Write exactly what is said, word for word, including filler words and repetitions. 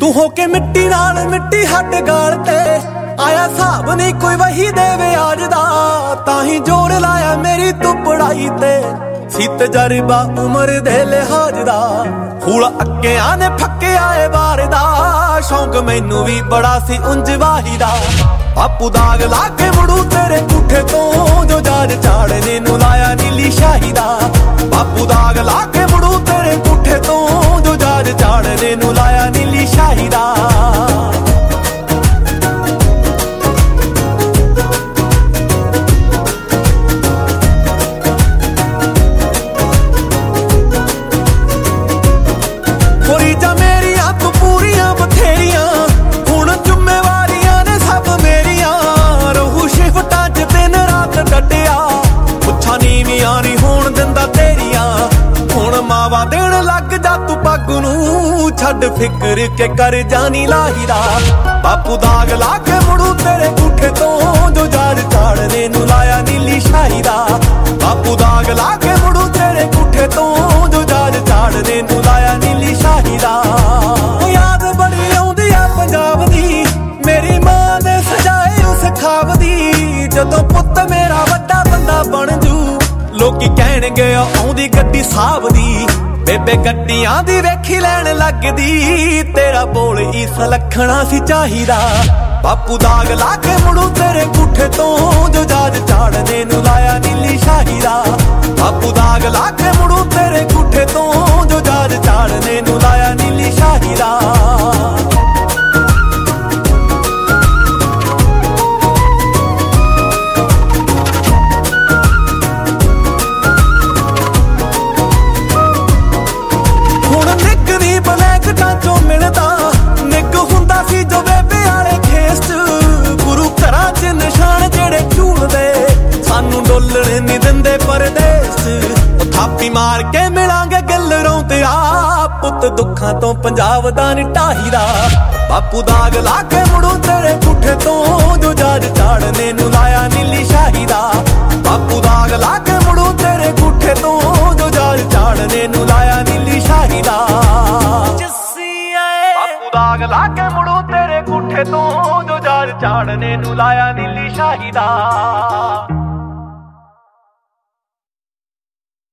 ਤੂੰ ਹੋ ਕੇ ਮਿੱਟੀ ਨਾਲ ਮਿੱਟੀ ਹੱਡ ਗਾਲ ਤੇ ਆਇਆ ਹਿਸਾਬ ਨਹੀਂ ਕੋਈ ਵਹੀ ਦੇਵੇ ਅੱਜ ਦਾ, ਤਾਂ ਹੀ ਜੋਰ ਲਾਇਆ ਮੇਰੀ ਤੂੰ ਪੜਾਈ ਤੇ ਸੀ ਤਜਰਬਾ ਉਮਰ ਦੇ ਲਿਹਾਜ਼ ਦਾ। ਫੂਲ ਅੱਕਿਆਂ ਨੇ ਫੱਕਿਆ ਏ ਬਾਰ ਦਾ, ਸ਼ੌਂਕ ਮੈਨੂੰ ਵੀ ਬੜਾ ਸੀ ਉਂਝ ਵਾਹੀ ਦਾ। ਬਾਪੂ ਦਾਗ ਲਾ ਕੇ ਮੁੜੂ ਤੇਰੇ ਪੁੱਠੇ ਤੋਂ, ਜੋ ਜਾਜ ਝਾੜਨੇ ਨੂੰ ਲਾਇਆ ਨੀਲੀ ਸ਼ਾਹੀ ਦਾ। ਬਾਪੂ ਦਾਗ ਲਾ ਕੇ ਮੁੜੂ ਤੇਰੇ ਪੁੱਠੇ ਤੋਂ, ਜੋ ਜਾਜ ਝਾੜਨੇ ਨੂੰ ਲਾਇਆ ਨੀਲੀ ਸ਼ਾਹੀ ਦਾ। ਮਾਵਾ ਦੇਣ ਲੱਗ ਜਾ ਤੂੰ ਪੱਗ ਨੂੰ, ਛੱਡ ਫਿਕਰ ਕੇ ਕਰ ਜਾਨੀ ਲਾਹੀਦਾ। ਬਾਪੂ ਦਾਗ ਲਾ ਕੇ ਮੁੜੂ ਤੇਰੇ ਪੁੱਠੇ ਤੋਂ, ਜੋ ਜਾਜ ਝਾੜਨੇ ਨੂੰ ਲਾਇਆ ਨੀਲੀ ਸ਼ਾਹੀ ਦਾ। ਬਾਪੂ ਦਾਗ ਲਾ ਕੇ ਮੁੜੂ ਤੇਰੇ ਪੁੱਠੇ ਤੋਂ, ਜੋ ਜਾਜ ਝਾੜਨੇ ਨੂੰ ਲਾਇਆ ਨੀਲੀ ਸ਼ਾਹੀ ਦਾ। ਯਾਦ ਬੜੀ ਆਉਂਦੀ ਆ ਪੰਜਾਬ ਦੀ, ਮੇਰੀ ਮਾਂ ਨੇ ਸਜਾਏ ਉਸ ਖਾਬ ਦੀ। ਜਦੋਂ ਪੁੱਤ ਮੇਰਾ ਵੱਡਾ ਬੰਦਾ ਬਣ ਜੂ, ਲੋਕੀ ਕਹਿਣਗੇ ਆਉਂਦੀ ਗੱਡੀ ਸਾਹਬ ਦੀ। ਬੇਬੇ ਗੱਡੀਆਂ ਦੀ ਵੇਖੀ ਲੈਣ ਲੱਗਦੀ, ਤੇਰਾ ਬੋਲ ਹੀ ਸਲੱਖਣਾ ਸੀ ਚਾਹੀਦਾ। ਬਾਪੂ ਦਾਗ ਲਾ ਕੇ ਮੁੜੂ ਤੇਰੇ ਪੁੱਠੇ ਤੋਂ, ਜੋ ਜਾਜ ਝਾੜਨੇ ਨੂੰ ਲਾਇਆ ਨੀਲੀ ਸ਼ਾਹੀ ਦਾ। ਬਾਪੂ ਦਾਗ ਲਾ ਕੇ ਮੁੜੂ ਤੇਰੇ ਪੁੱਠੇ ਤੋਂ, ਜੋ ਜਾਜ ਝਾੜਨੇ ਨੂੰ ਲਾਇਆ ਨੀਲੀ ਸ਼ਾਹੀ ਦਾ। ਡੋਲਣ ਨੀ ਦਿੰਦੇ ਪਰਦੇਸ, ਥਾਪੀ ਮਾਰ ਕੇ ਮਿਲਾਂਗੇ ਗੱਲਰੋਂ ਤੇ ਆ। ਪੁੱਤ ਦੁੱਖਾਂ ਤੋਂ ਪੰਜਾਬ ਦਾ ਨੀ ਢਾਹੀਦਾ। ਬਾਪੂ ਦਾਗ ਲਾ ਕੇ ਮੁੜੂ ਤੇਰੇ ਪੁੱਠੇ ਤੋਂ, ਜੋ ਜਾਜ ਝਾੜਨੇ ਨੂੰ ਲਾਇਆ ਨੀਲੀ ਸ਼ਾਹੀ ਦਾ। ਬਾਪੂ ਦਾਗ ਲਾ ਕੇ ਮੁੜੂ ਤੇਰੇ ਪੁੱਠੇ ਤੋਂ, ਜੋ ਜਾਜ ਝਾੜਨੇ ਨੂੰ ਲਾਇਆ ਨੀਲੀ ਸ਼ਾਹੀ ਦਾ। ਬਾਪੂ ਦਾਗ ਲਾ ਕੇ ਮੁੜੂ ਤੇਰੇ ਪੁੱਠੇ ਤੋਂ, ਜੋ ਜਾਜ ਝਾੜਨੇ ਨੂੰ ਲਾਇਆ ਨੀਲੀ ਸ਼ਾਹੀ ਦਾ।